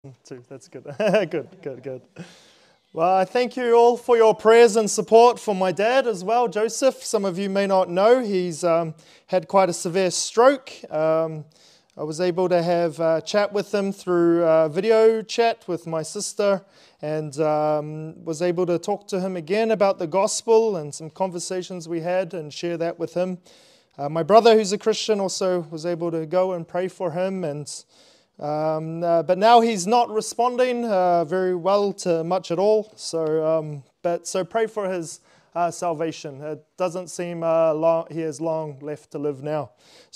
Too. That's good. Good. Well, I thank you all for your prayers and support for my dad as well, Joseph. Some of you may not know, he's had quite a severe stroke. I was able to have a chat with him through video chat with my sister, and was able to talk to him again about the gospel and some conversations we had and share that with him. My brother, who's a Christian, also was able to go and pray for him, but now he's not responding very well to much at all. So pray for his salvation. It doesn't seem he has long left to live now.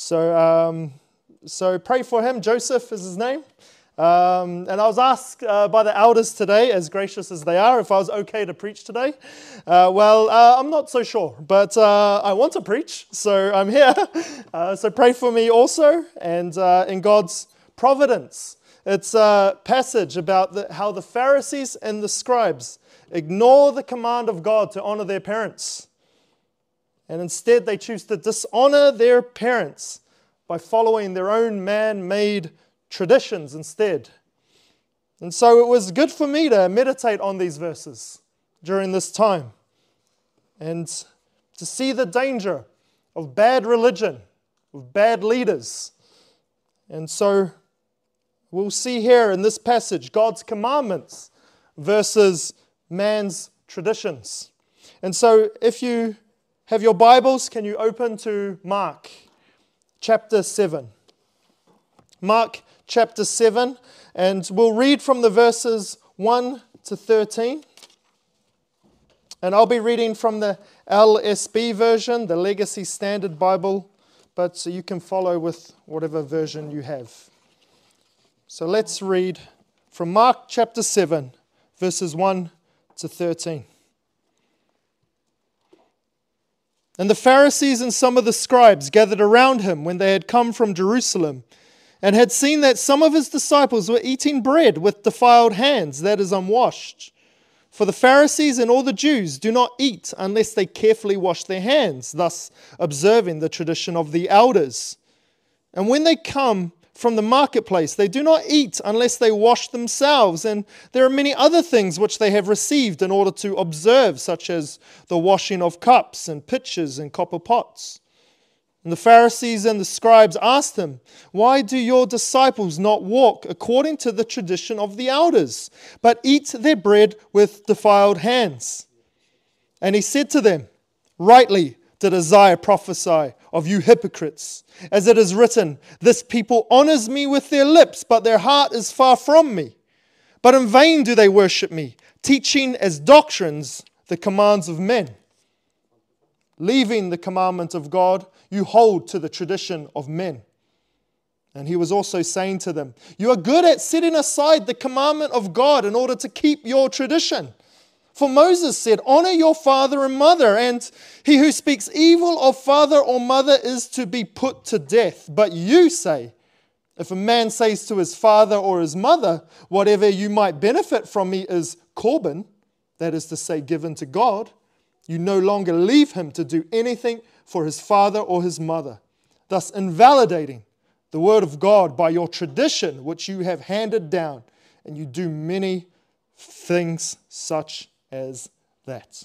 So pray for him. Joseph is his name. And I was asked by the elders today, as gracious as they are, if I was okay to preach today. I'm not so sure, but I want to preach, so I'm here. So pray for me also, and in God's providence. It's a passage about how the Pharisees and the scribes ignore the command of God to honor their parents, and instead they choose to dishonor their parents by following their own man-made traditions instead. And so it was good for me to meditate on these verses during this time and to see the danger of bad religion, of bad leaders. And so we'll see here in this passage God's commandments versus man's traditions. And so if you have your Bibles, can you open to Mark chapter 7? Mark chapter 7, and we'll read from the verses 1 to 13. And I'll be reading from the LSB version, the Legacy Standard Bible, but so you can follow with whatever version you have. So let's read from Mark chapter 7, verses 1 to 13. And the Pharisees and some of the scribes gathered around him when they had come from Jerusalem, and had seen that some of his disciples were eating bread with defiled hands, that is, unwashed. For the Pharisees and all the Jews do not eat unless they carefully wash their hands, thus observing the tradition of the elders. And when they come from the marketplace, they do not eat unless they wash themselves. And there are many other things which they have received in order to observe, such as the washing of cups and pitchers and copper pots. And the Pharisees and the scribes asked him, "Why do your disciples not walk according to the tradition of the elders, but eat their bread with defiled hands?" And he said to them, "Rightly did Isaiah prophesy of you hypocrites, as it is written, 'This people honors me with their lips, but their heart is far from me. But in vain do they worship me, teaching as doctrines the commands of men. Leaving the commandment of God, you hold to the tradition of men.' And he was also saying to them, 'You are good at setting aside the commandment of God in order to keep your tradition. For Moses said, honor your father and mother, and he who speaks evil of father or mother is to be put to death. But you say, if a man says to his father or his mother, whatever you might benefit from me is Corban, that is to say, given to God, you no longer leave him to do anything for his father or his mother, thus invalidating the word of God by your tradition which you have handed down, and you do many things such as that."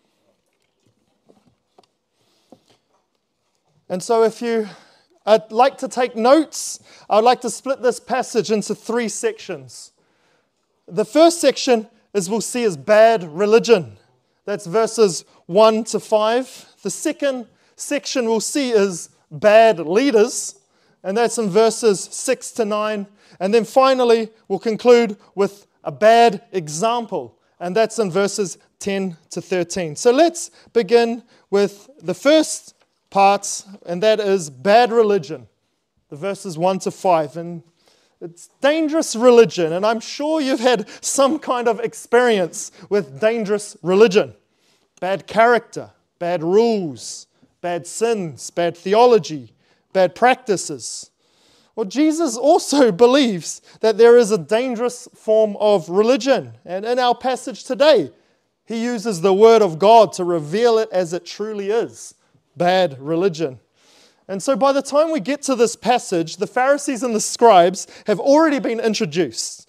And so I'd like to take notes, I'd like to split this passage into 3 sections. The first section, as we'll see, is bad religion. That's verses 1 to 5. The second section we'll see is bad leaders, and that's in verses 6 to 9. And then finally, we'll conclude with a bad example, and that's in verses 10 to 13. So let's begin with the first part, and that is bad religion, the verses 1 to 5. And it's dangerous religion, and I'm sure you've had some kind of experience with dangerous religion. Bad character, bad rules, bad sins, bad theology, bad practices. Well, Jesus also believes that there is a dangerous form of religion. And in our passage today, he uses the word of God to reveal it as it truly is, bad religion. And so by the time we get to this passage, the Pharisees and the scribes have already been introduced.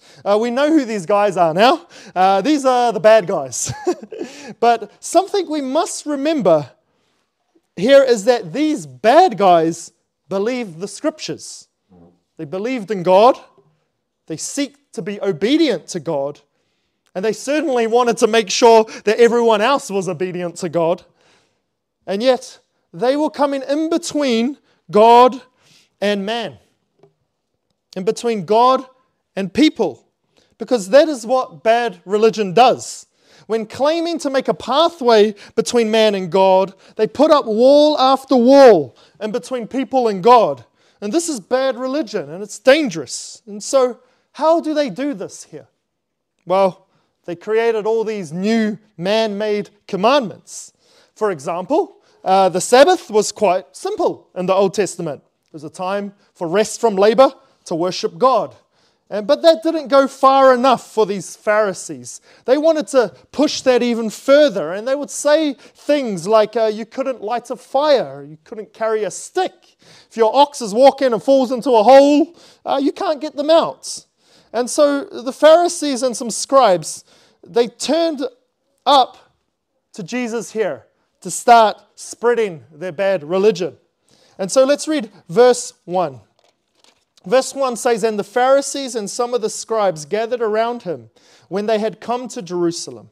We know who these guys are now. These are the bad guys. But something we must remember here is that these bad guys believed the scriptures. They believed in God. They seek to be obedient to God. And they certainly wanted to make sure that everyone else was obedient to God. And yet, they were coming in between God and man. In between God and people. Because that is what bad religion does. When claiming to make a pathway between man and God, they put up wall after wall in between people and God. And this is bad religion, and it's dangerous. And so, how do they do this here? Well, they created all these new man-made commandments. For example, the Sabbath was quite simple in the Old Testament. It was a time for rest from labor to worship God. But that didn't go far enough for these Pharisees. They wanted to push that even further, and they would say things like you couldn't light a fire, you couldn't carry a stick. If your ox is walking and falls into a hole, you can't get them out. And so the Pharisees and some scribes, they turned up to Jesus here to start spreading their bad religion. And so let's read verse 1. Verse 1 says, "And the Pharisees and some of the scribes gathered around him when they had come to Jerusalem."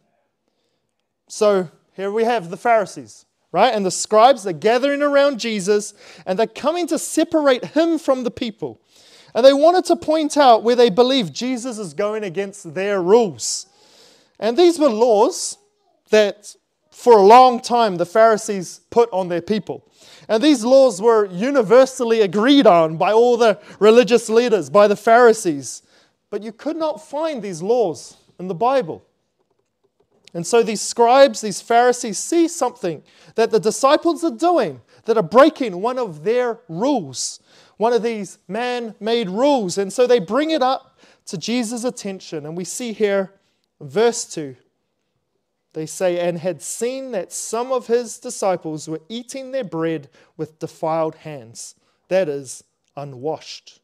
So here we have the Pharisees, right? And the scribes, they're gathering around Jesus, and they're coming to separate him from the people. And they wanted to point out where they believe Jesus is going against their rules. And these were laws that for a long time the Pharisees put on their people. And these laws were universally agreed on by all the religious leaders, by the Pharisees. But you could not find these laws in the Bible. And so these scribes, these Pharisees see something that the disciples are doing that are breaking one of their rules, one of these man-made rules. And so they bring it up to Jesus' attention. And we see here, verse 2, they say, "And had seen that some of his disciples were eating their bread with defiled hands," that is, unwashed.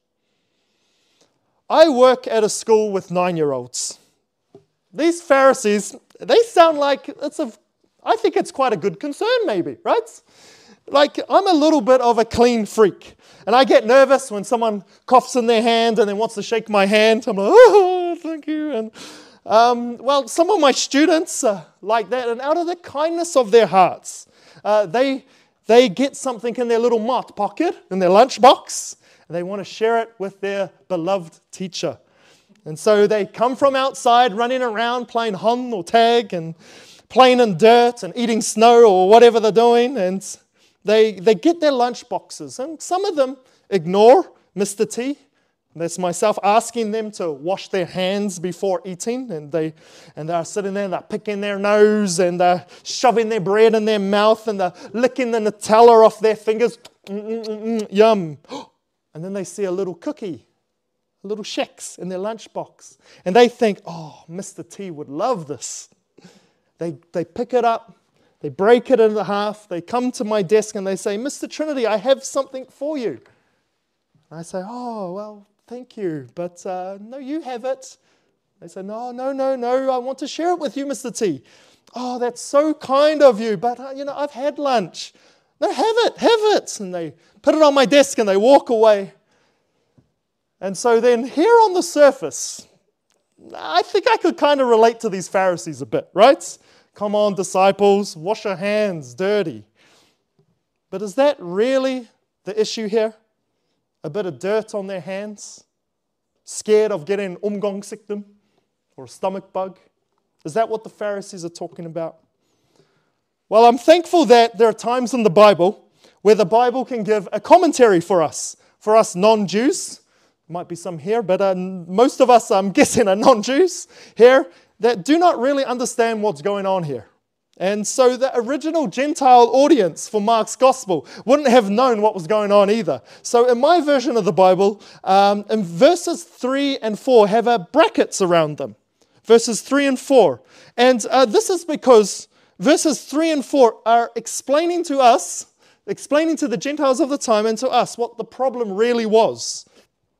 I work at a school with 9-year-olds. These Pharisees, they sound like I think it's quite a good concern maybe, right? Like, I'm a little bit of a clean freak. And I get nervous when someone coughs in their hand and then wants to shake my hand. I'm like, "Oh, thank you." And well, some of my students are like that, and out of the kindness of their hearts, they get something in their little mouth pocket, in their lunchbox, and they want to share it with their beloved teacher. And so they come from outside running around playing hon or tag and playing in dirt and eating snow or whatever they're doing, and they get their lunch boxes, and some of them ignore Mr. T. That's myself asking them to wash their hands before eating, and they're sitting there and they're picking their nose and they're shoving their bread in their mouth and they're licking the Nutella off their fingers. Yum. And then they see a little cookie, a little Chex in their lunchbox, and they think, "Oh, Mr. T would love this." They pick it up, they break it in half, they come to my desk and they say, "Mr. Trinity, I have something for you." And I say, "Oh, well, thank you, but no, you have it." They say, no, I want to share it with you, Mr. T. "Oh, that's so kind of you, but I've had lunch." "No, have it. And they put it on my desk and they walk away. And so then here on the surface, I think I could kind of relate to these Pharisees a bit, right? Come on, disciples, wash your hands, dirty. But is that really the issue here? A bit of dirt on their hands? Scared of getting omgangsziekte or a stomach bug? Is that what the Pharisees are talking about? Well, I'm thankful that there are times in the Bible where the Bible can give a commentary for us non-Jews. There might be some here, but most of us, I'm guessing, are non-Jews here that do not really understand what's going on here. And so the original Gentile audience for Mark's Gospel wouldn't have known what was going on either. So in my version of the Bible, in verses 3 and 4 have brackets around them. Verses 3 and 4. And this is because verses 3 and 4 are explaining to the Gentiles of the time and to us what the problem really was.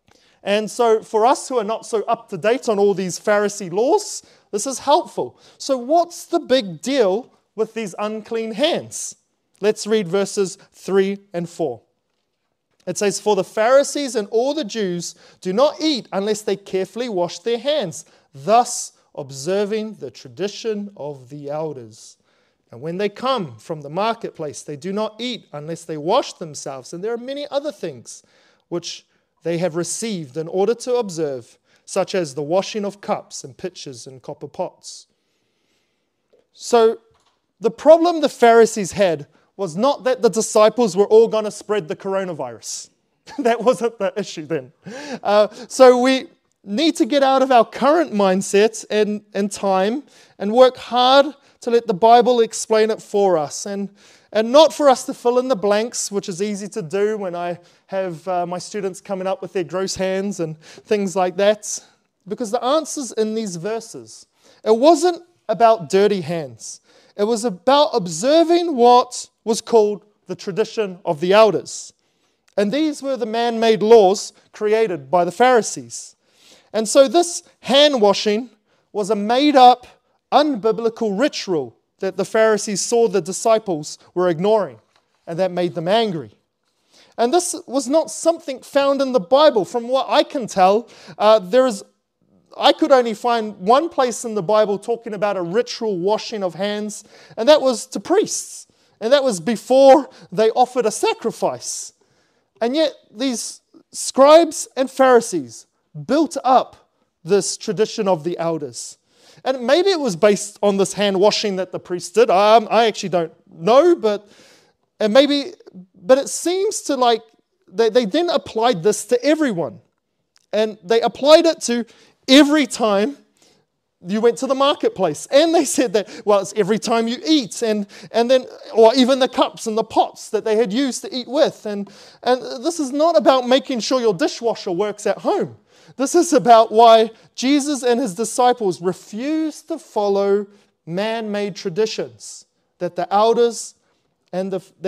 And so for us who are not so up to date on all these Pharisee laws, this is helpful. So what's the big deal with these unclean hands? Let's read verses 3 and 4. It says, "For the Pharisees and all the Jews do not eat unless they carefully wash their hands, thus observing the tradition of the elders. And when they come from the marketplace, they do not eat unless they wash themselves. And there are many other things which they have received in order to observe, such as the washing of cups and pitchers and copper pots." So the problem the Pharisees had was not that the disciples were all going to spread the coronavirus. That wasn't the issue then. So we need to get out of our current mindset and time and work hard to let the Bible explain it for us. And not for us to fill in the blanks, which is easy to do when I have my students coming up with their gross hands and things like that. Because the answer's in these verses. It wasn't about dirty hands. It was about observing what was called the tradition of the elders. And these were the man-made laws created by the Pharisees. And so this hand washing was a made-up, unbiblical ritual that the Pharisees saw the disciples were ignoring, and that made them angry. And this was not something found in the Bible. From what I can tell, I could only find one place in the Bible talking about a ritual washing of hands, and that was to priests. And that was before they offered a sacrifice. And yet these scribes and Pharisees built up this tradition of the elders. And maybe it was based on this hand washing that the priests did. I actually don't know, but it seems to like they then applied this to everyone. And they applied it to every time you went to the marketplace. And they said that, well, it's every time you eat, and then, or even the cups and the pots that they had used to eat with. And this is not about making sure your dishwasher works at home. This is about why Jesus and his disciples refused to follow man-made traditions, that the elders and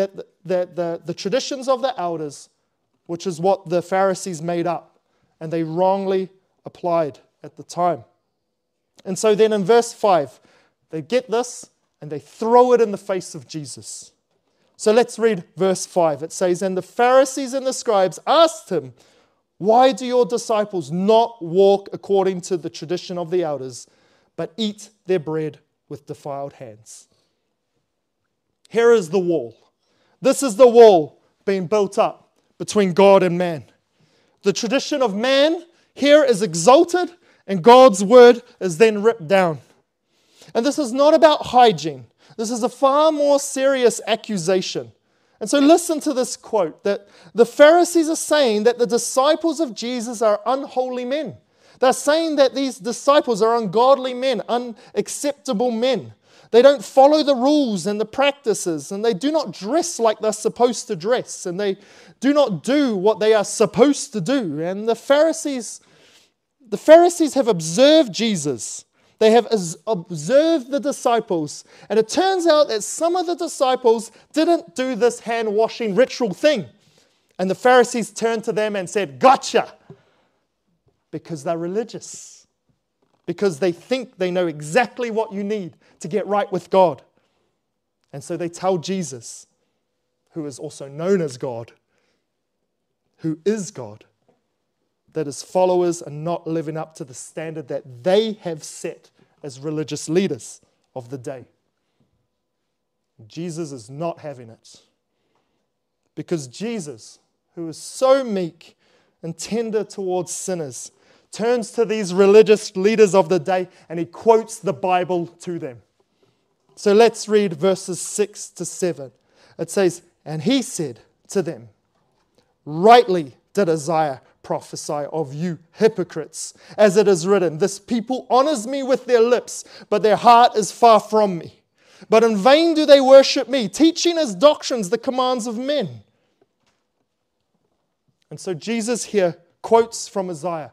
the traditions of the elders, which is what the Pharisees made up, and they wrongly applied at the time. And so then in verse 5, they get this and they throw it in the face of Jesus. So let's read verse 5. It says, "And the Pharisees and the scribes asked him, 'Why do your disciples not walk according to the tradition of the elders, but eat their bread with defiled hands?'" Here is the wall. This is the wall being built up between God and man. The tradition of man here is exalted, and God's word is then ripped down. And this is not about hygiene. This is a far more serious accusation. And so listen to this quote, that the Pharisees are saying that the disciples of Jesus are unholy men. They're saying that these disciples are ungodly men, unacceptable men. They don't follow the rules and the practices, and they do not dress like they're supposed to dress, and they do not do what they are supposed to do. And the Pharisees have observed Jesus. They have observed the disciples. And it turns out that some of the disciples didn't do this hand-washing ritual thing. And the Pharisees turned to them and said, "Gotcha!" Because they're religious. Because they think they know exactly what you need to get right with God. And so they tell Jesus, who is also known as God, who is God, that his followers are not living up to the standard that they have set as religious leaders of the day. Jesus is not having it. Because Jesus, who is so meek and tender towards sinners, turns to these religious leaders of the day and he quotes the Bible to them. So let's read verses 6 to 7. It says, "And he said to them, 'Rightly did Isaiah prophesy of you hypocrites, as it is written, this people honors me with their lips, but their heart is far from me. But in vain do they worship me, teaching as doctrines the commands of men.'" And so Jesus here quotes from Isaiah.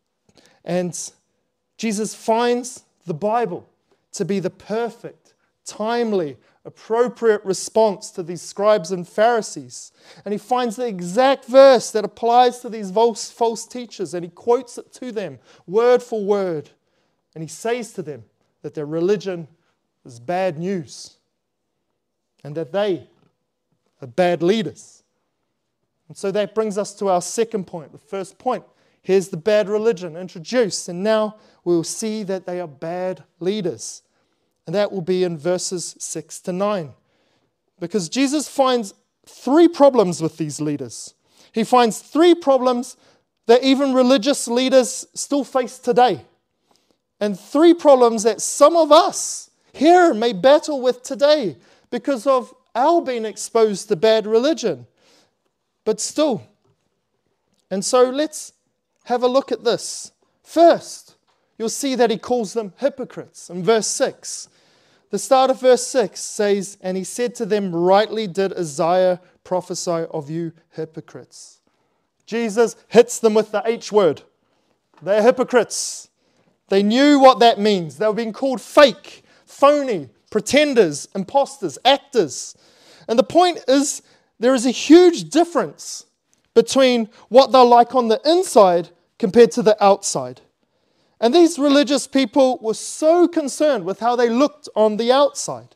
And Jesus finds the Bible to be the perfect timely, appropriate response to these scribes and Pharisees. And he finds the exact verse that applies to these false teachers, and he quotes it to them, word for word. And he says to them that their religion is bad news, and that they are bad leaders. And so that brings us to our second point. The first point, here's the bad religion introduced, and now we'll see that they are bad leaders. And that will be in verses 6 to 9. Because Jesus finds 3 problems with these leaders. He finds 3 problems that even religious leaders still face today. And 3 problems that some of us here may battle with today because of our being exposed to bad religion. But still. And so let's have a look at this. First, you'll see that he calls them hypocrites in verse 6. The start of verse 6 says, "And he said to them, rightly did Isaiah prophesy of you hypocrites." Jesus hits them with the H word. They're hypocrites. They knew what that means. They were being called fake, phony, pretenders, imposters, actors. And the point is, there is a huge difference between what they're like on the inside compared to the outside. And these religious people were so concerned with how they looked on the outside.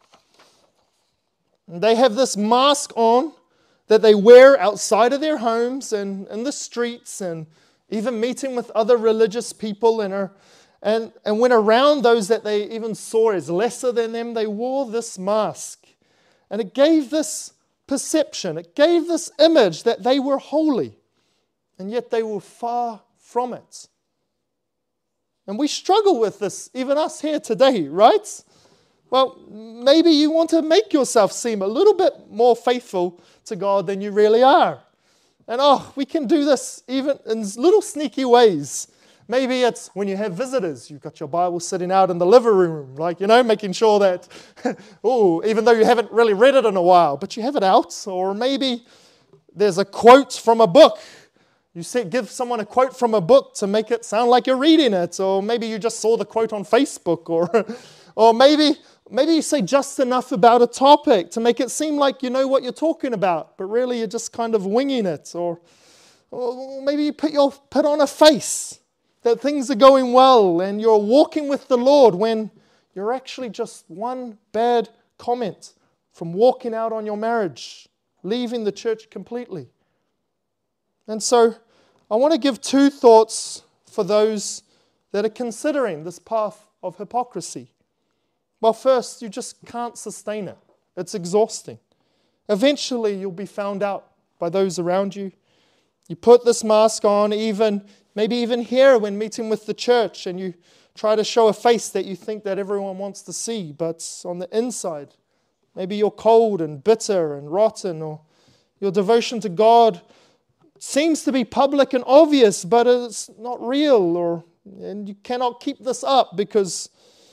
And they have this mask on that they wear outside of their homes and in the streets and even meeting with other religious people and when around those that they even saw as lesser than them, they wore this mask. And it gave this perception, it gave this image that they were holy, and yet they were far from it. And we struggle with this, even us here today, right? Well, maybe you want to make yourself seem a little bit more faithful to God than you really are. And we can do this even in little sneaky ways. Maybe it's when you have visitors, you've got your Bible sitting out in the living room, making sure that, even though you haven't really read it in a while, but you have it out. Or maybe there's a quote from a book. You give someone a quote from a book to make it sound like you're reading it. Or maybe you just saw the quote on Facebook. Or maybe you say just enough about a topic to make it seem like you know what you're talking about, but really you're just kind of winging it. Or maybe you put on a face that things are going well and you're walking with the Lord when you're actually just one bad comment from walking out on your marriage, leaving the church completely. And so I want to give 2 thoughts for those that are considering this path of hypocrisy. Well, first, you just can't sustain it. It's exhausting. Eventually, you'll be found out by those around you. You put this mask on, maybe even here when meeting with the church, and you try to show a face that you think that everyone wants to see, but on the inside, maybe you're cold and bitter and rotten, or your devotion to God seems to be public and obvious, but it's not real, and you cannot keep this up because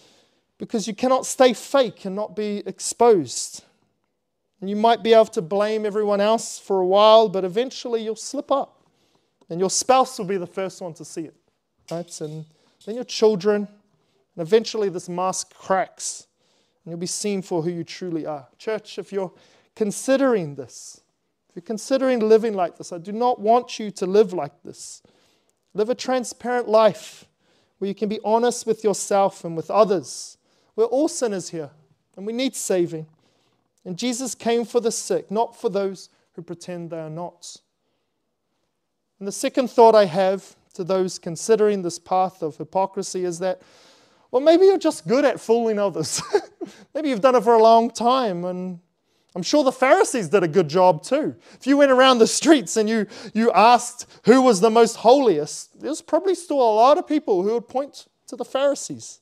you cannot stay fake and not be exposed. And you might be able to blame everyone else for a while, but eventually you'll slip up. And your spouse will be the first one to see it. Right? And then your children. And eventually this mask cracks. And you'll be seen for who you truly are. Church, if you're considering this, if you're considering living like this, I do not want you to live like this. Live a transparent life where you can be honest with yourself and with others. We're all sinners here, and we need saving. And Jesus came for the sick, not for those who pretend they are not. And the second thought I have to those considering this path of hypocrisy is that, well, maybe you're just good at fooling others. Maybe you've done it for a long time, and I'm sure the Pharisees did a good job too. If you went around the streets and you asked who was the most holiest, there's probably still a lot of people who would point to the Pharisees.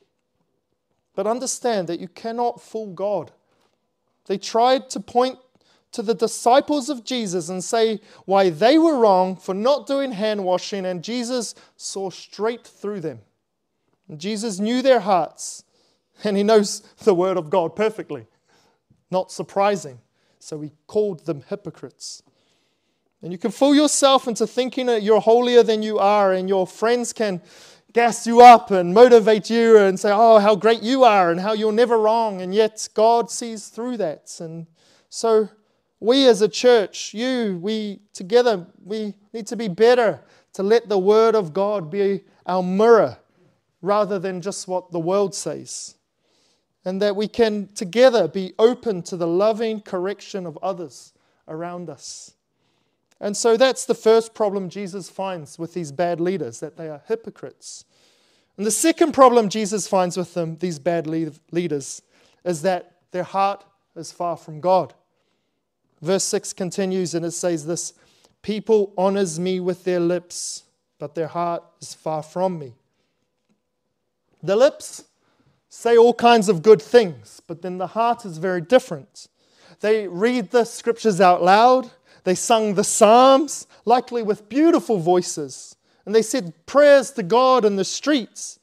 But understand that you cannot fool God. They tried to point to the disciples of Jesus and say why they were wrong for not doing hand washing, and Jesus saw straight through them. And Jesus knew their hearts, and he knows the word of God perfectly. Not surprising. So he called them hypocrites. And you can fool yourself into thinking that you're holier than you are, and your friends can gas you up and motivate you and say, oh, how great you are and how you're never wrong. And yet God sees through that. And so we as a church, we together, we need to be better to let the Word of God be our mirror rather than just what the world says. And that we can together be open to the loving correction of others around us. And so that's the first problem Jesus finds with these bad leaders, that they are hypocrites. And the second problem Jesus finds with them, these bad leaders, is that their heart is far from God. Verse 6 continues and it says this, people honors me with their lips, but their heart is far from me. The lips say all kinds of good things, but then the heart is very different. They read the scriptures out loud. They sung the Psalms, likely with beautiful voices. And they said prayers to God in the streets.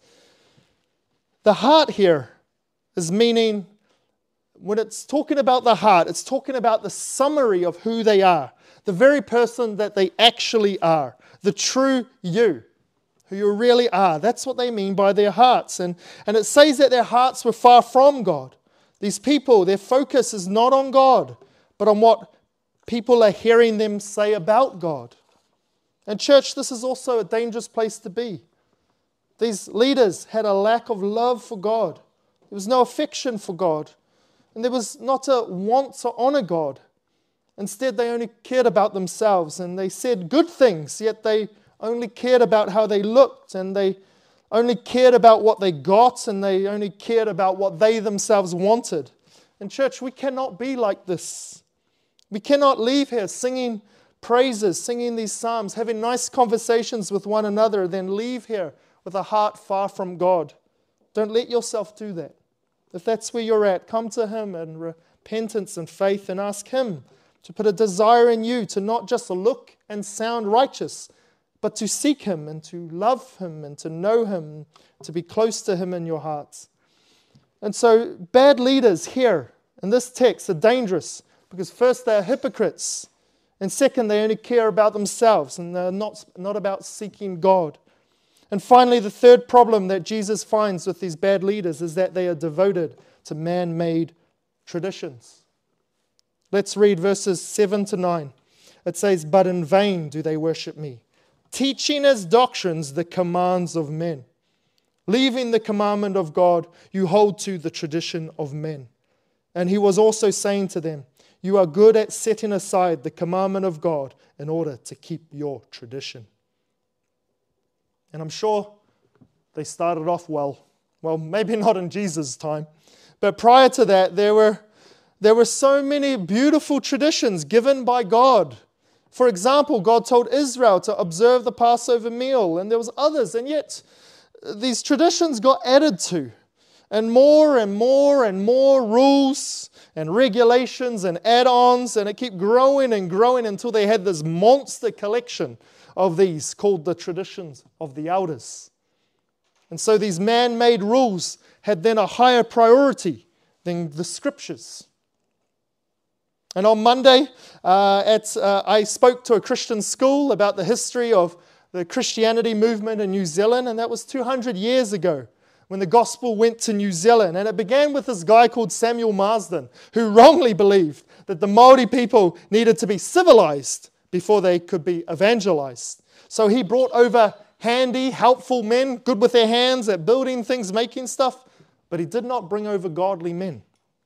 The heart here is meaning, when it's talking about the heart, it's talking about the summary of who they are. The very person that they actually are. The true you. Who you really are. That's what they mean by their hearts. And it says that their hearts were far from God. These people, their focus is not on God, but on what people are hearing them say about God. And church, this is also a dangerous place to be. These leaders had a lack of love for God. There was no affection for God. And there was not a want to honor God. Instead, they only cared about themselves. And they said good things, yet they only cared about how they looked, and they only cared about what they got, and they only cared about what they themselves wanted. And church, we cannot be like this. We cannot leave here singing praises, singing these psalms, having nice conversations with one another, then leave here with a heart far from God. Don't let yourself do that. If that's where you're at, come to Him in repentance and faith and ask Him to put a desire in you to not just look and sound righteous, but to seek Him and to love Him and to know Him, to be close to Him in your hearts. And so bad leaders here in this text are dangerous because first they are hypocrites, and second they only care about themselves and they're not about seeking God. And finally, the third problem that Jesus finds with these bad leaders is that they are devoted to man-made traditions. Let's read verses 7 to 9. It says, but in vain do they worship me, teaching as doctrines the commands of men. Leaving the commandment of God, you hold to the tradition of men. And he was also saying to them, you are good at setting aside the commandment of God in order to keep your tradition. And I'm sure they started off well. Well, maybe not in Jesus' time. But prior to that, there were so many beautiful traditions given by God. For example, God told Israel to observe the Passover meal, and there was others, and yet these traditions got added to, and more and more and more rules and regulations and add-ons, and it kept growing and growing until they had this monster collection of these called the traditions of the elders. And so these man-made rules had then a higher priority than the scriptures. And on Monday, I spoke to a Christian school about the history of the Christianity movement in New Zealand, and that was 200 years ago when the gospel went to New Zealand. And it began with this guy called Samuel Marsden, who wrongly believed that the Māori people needed to be civilized before they could be evangelized. So he brought over handy, helpful men, good with their hands at building things, making stuff, but he did not bring over godly men.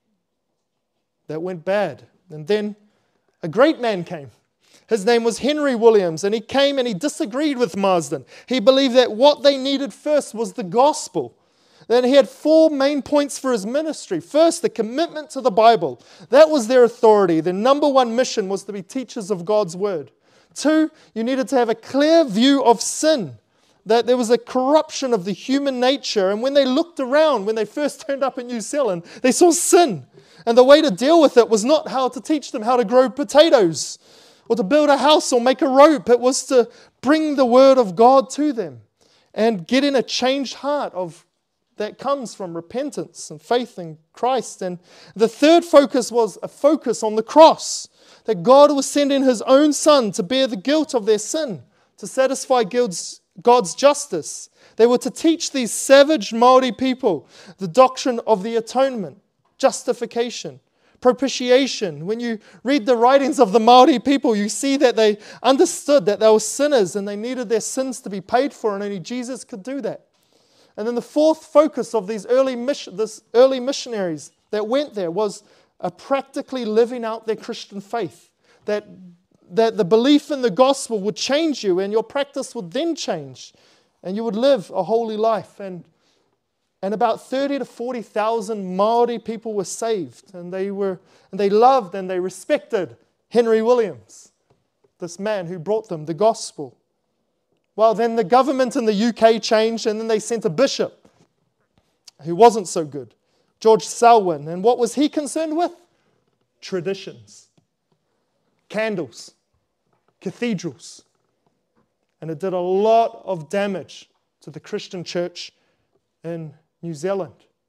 That went bad. And then a great man came. His name was Henry Williams, and he came and he disagreed with Marsden. He believed that what they needed first was the gospel. Then he had 4 main points for his ministry. First, the commitment to the Bible. That was their authority. Their number one mission was to be teachers of God's word. 2, you needed to have a clear view of sin, that there was a corruption of the human nature. And when they looked around, when they first turned up in New Zealand, they saw sin. And the way to deal with it was not how to teach them how to grow potatoes or to build a house or make a rope. It was to bring the word of God to them and get in a changed heart that comes from repentance and faith in Christ. And the third focus was a focus on the cross, that God was sending His own Son to bear the guilt of their sin, to satisfy God's God's justice. They were to teach these savage Maori people the doctrine of the atonement, justification, propitiation. When you read the writings of the Maori people, you see that they understood that they were sinners and they needed their sins to be paid for, and only Jesus could do that. And then the fourth focus of these early missionaries that went there was practically living out their Christian faith. That the belief in the gospel would change you, and your practice would then change, and you would live a holy life. And about 30 to 40,000 Maori people were saved, and they loved and they respected Henry Williams, this man who brought them the gospel. Well, then the government in the UK changed, and then they sent a bishop who wasn't so good, George Selwyn. And what was he concerned with? Traditions, candles, cathedrals. And it did a lot of damage to the Christian church in New Zealand.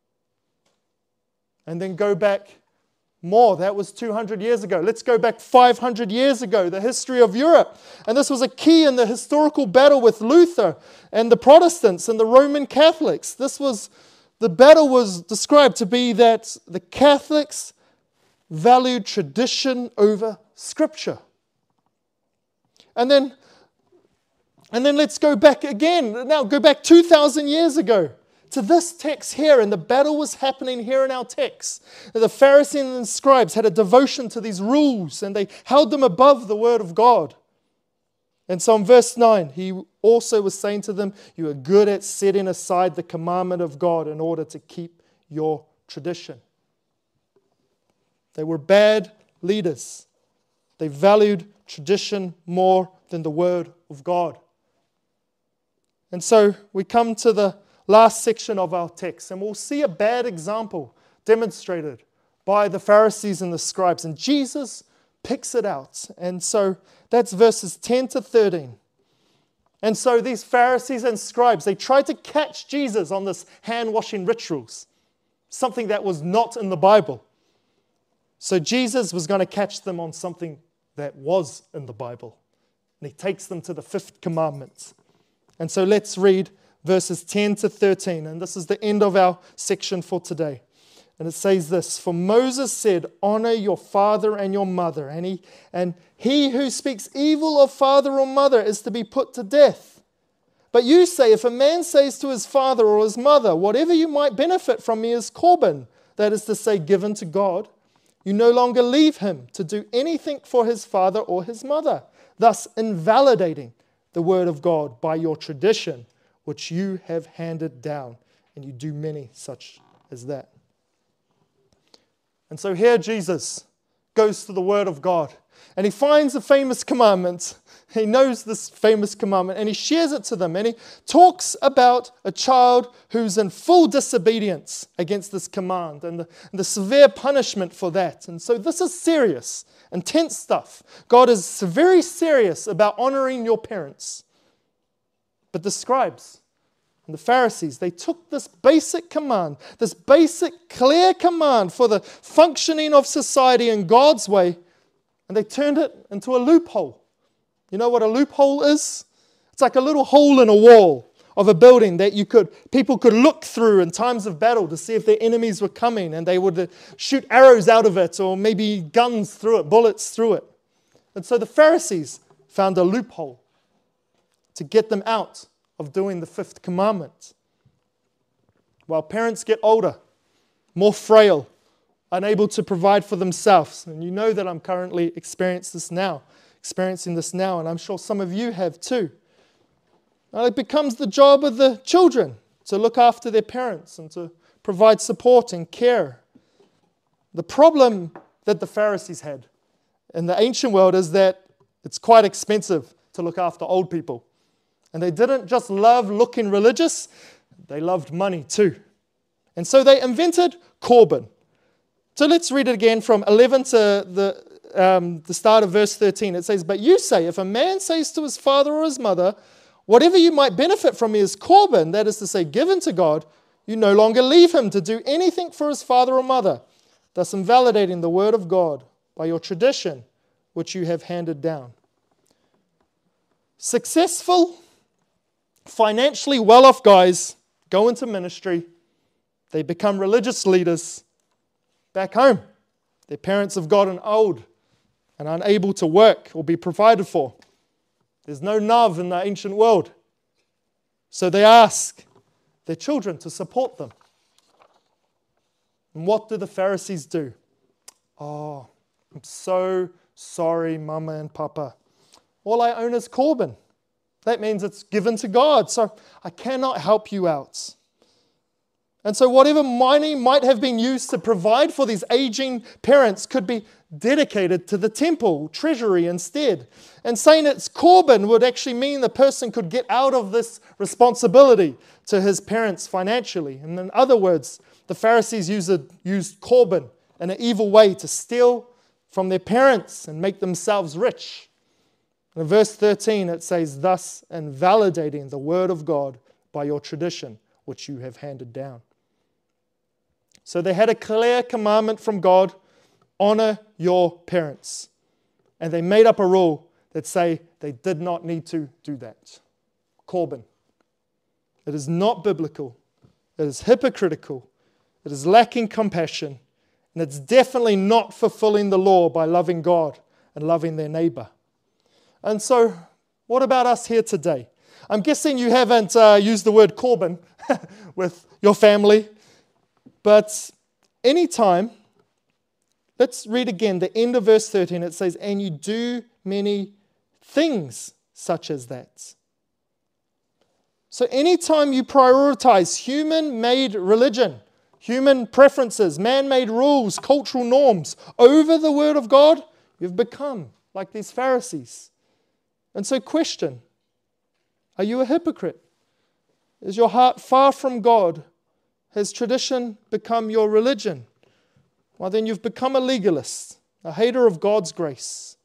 And then go back more. That was 200 years ago. Let's go back 500 years ago, the history of Europe. And this was a key in the historical battle with Luther and the Protestants and the Roman Catholics. The battle was described to be that the Catholics valued tradition over Scripture. And then let's go back again. Now go back 2,000 years ago to this text here, and the battle was happening here in our text. The Pharisees and scribes had a devotion to these rules, and they held them above the word of God. And so in verse 9, he also was saying to them, you are good at setting aside the commandment of God in order to keep your tradition. They were bad leaders. They valued tradition more than the word of God. And so we come to the last section of our text, and we'll see a bad example demonstrated by the Pharisees and the scribes. And Jesus picks it out. And so that's verses 10 to 13. And so these Pharisees and scribes, they tried to catch Jesus on this hand-washing rituals, something that was not in the Bible. So Jesus was going to catch them on something that was in the Bible. And he takes them to the fifth commandment. And so let's read verses 10 to 13. And this is the end of our section for today. And it says this, for Moses said, honor your father and your mother. And he who speaks evil of father or mother is to be put to death. But you say, if a man says to his father or his mother, whatever you might benefit from me is Corban, that is to say, given to God, you no longer leave him to do anything for his father or his mother, thus invalidating the word of God by your tradition, which you have handed down. And you do many such as that. And so here Jesus goes to the Word of God, and he finds a famous commandment. He knows this famous commandment, and he shares it to them, and he talks about a child who's in full disobedience against this command and the severe punishment for that. And so this is serious, intense stuff. God is very serious about honoring your parents. But the scribes and the Pharisees, they took this basic command, this basic clear command for the functioning of society in God's way, and they turned it into a loophole. You know what a loophole is? It's like a little hole in a wall of a building that people could look through in times of battle to see if their enemies were coming, and they would shoot arrows out of it or maybe guns through it, bullets through it. And so the Pharisees found a loophole to get them out of doing the fifth commandment. While parents get older, more frail, unable to provide for themselves, and you know that I'm currently experiencing this now, and I'm sure some of you have too. Now it becomes the job of the children to look after their parents and to provide support and care. The problem that the Pharisees had in the ancient world is that it's quite expensive to look after old people. And they didn't just love looking religious, they loved money too. And so they invented Corban. So let's read it again from 11 to the start of verse 13. It says, but you say, if a man says to his father or his mother, whatever you might benefit from me is Corban, that is to say, given to God, you no longer leave him to do anything for his father or mother, thus invalidating the word of God by your tradition, which you have handed down. Successful financially well-off guys go into ministry. They become religious leaders back home. Their parents have gotten old and unable to work or be provided for. There's no nav in the ancient world. So they ask their children to support them. And what do the Pharisees do? Oh, I'm so sorry, Mama and Papa. All I own is Corban. That means it's given to God, so I cannot help you out. And so whatever money might have been used to provide for these aging parents could be dedicated to the temple treasury instead. And saying it's Corban would actually mean the person could get out of this responsibility to his parents financially. And in other words, the Pharisees used Corban in an evil way to steal from their parents and make themselves rich. In verse 13 it says, thus invalidating the word of God by your tradition, which you have handed down. So they had a clear commandment from God, honor your parents. And they made up a rule that say they did not need to do that. Corban. It is not biblical. It is hypocritical. It is lacking compassion. And it's definitely not fulfilling the law by loving God and loving their neighbor. And so, what about us here today? I'm guessing you haven't used the word Corban with your family. But anytime, let's read again the end of verse 13. It says, and you do many things such as that. So anytime you prioritize human-made religion, human preferences, man-made rules, cultural norms over the Word of God, you've become like these Pharisees. And so question, are you a hypocrite? Is your heart far from God? Has tradition become your religion? Well, then you've become a legalist, a hater of God's grace.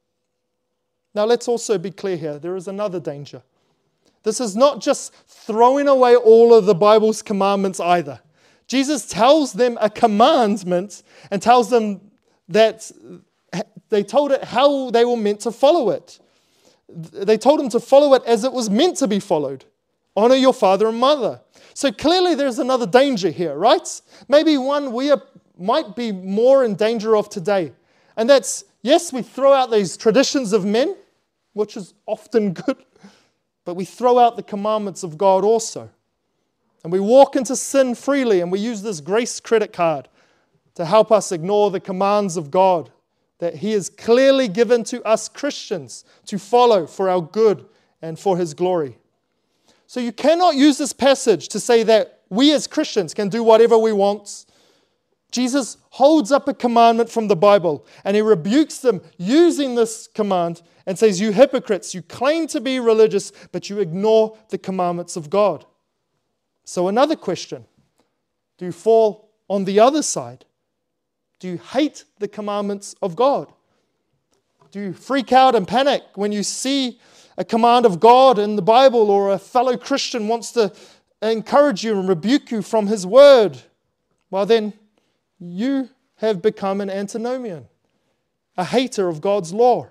Now, let's also be clear here. There is another danger. This is not just throwing away all of the Bible's commandments either. Jesus tells them a commandment and tells them that they told it how they were meant to follow it. They told them to follow it as it was meant to be followed. Honor your father and mother. So clearly there's another danger here, right? Maybe one we might be more in danger of today. And that's, yes, we throw out these traditions of men, which is often good, but we throw out the commandments of God also. And we walk into sin freely, and we use this grace credit card to help us ignore the commands of God that He has clearly given to us Christians to follow for our good and for His glory. So you cannot use this passage to say that we as Christians can do whatever we want. Jesus holds up a commandment from the Bible and He rebukes them using this command and says, you hypocrites, you claim to be religious, but you ignore the commandments of God. So another question, do you fall on the other side? Do you hate the commandments of God? Do you freak out and panic when you see a command of God in the Bible, or a fellow Christian wants to encourage you and rebuke you from his word? Well, then you have become an antinomian, a hater of God's law.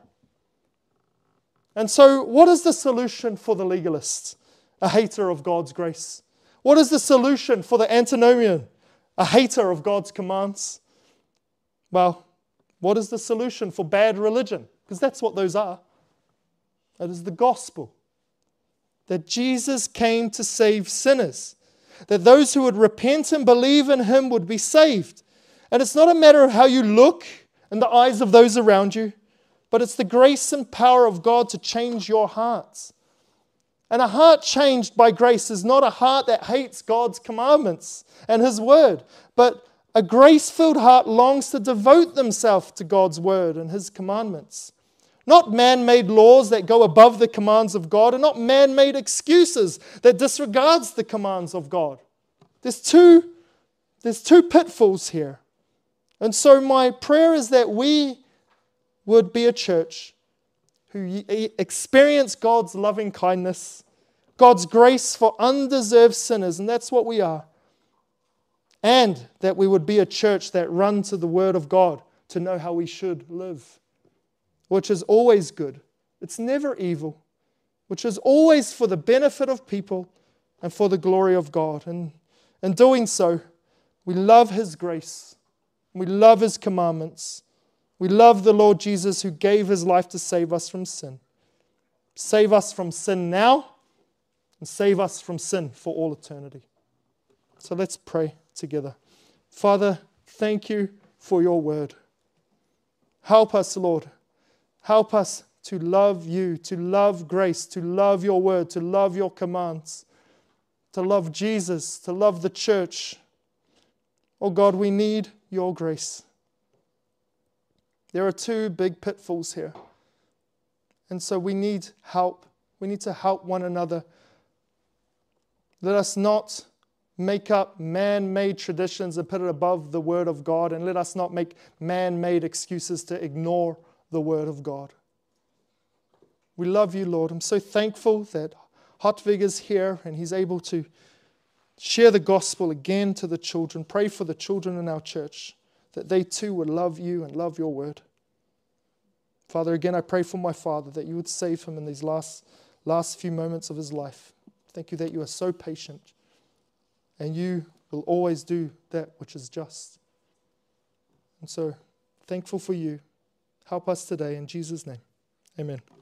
And so what is the solution for the legalist, a hater of God's grace? What is the solution for the antinomian, a hater of God's commands? Well, what is the solution for bad religion? Because that's what those are. It is the gospel. That Jesus came to save sinners. That those who would repent and believe in Him would be saved. And it's not a matter of how you look in the eyes of those around you, but it's the grace and power of God to change your hearts. And a heart changed by grace is not a heart that hates God's commandments and His word, but a grace-filled heart longs to devote themselves to God's word and His commandments. Not man-made laws that go above the commands of God, and not man-made excuses that disregards the commands of God. There's two pitfalls here. And so my prayer is that we would be a church who experience God's loving kindness, God's grace for undeserved sinners, and that's what we are. And that we would be a church that run to the Word of God to know how we should live, which is always good. It's never evil, which is always for the benefit of people and for the glory of God. And in doing so, we love His grace. We love His commandments. We love the Lord Jesus who gave His life to save us from sin. Save us from sin now and save us from sin for all eternity. So let's pray together. Father, thank you for your word. Help us, Lord. Help us to love you, to love grace, to love your word, to love your commands, to love Jesus, to love the church. Oh God, we need your grace. There are two big pitfalls here. And so we need help. We need to help one another. Let us not make up man-made traditions and put it above the Word of God, and let us not make man-made excuses to ignore the Word of God. We love you, Lord. I'm so thankful that Hartvig is here and he's able to share the gospel again to the children. Pray for the children in our church, that they too would love you and love your word. Father, again, I pray for my father that you would save him in these last few moments of his life. Thank you that you are so patient and you will always do that which is just. And so, thankful for you. Help us today in Jesus' name. Amen.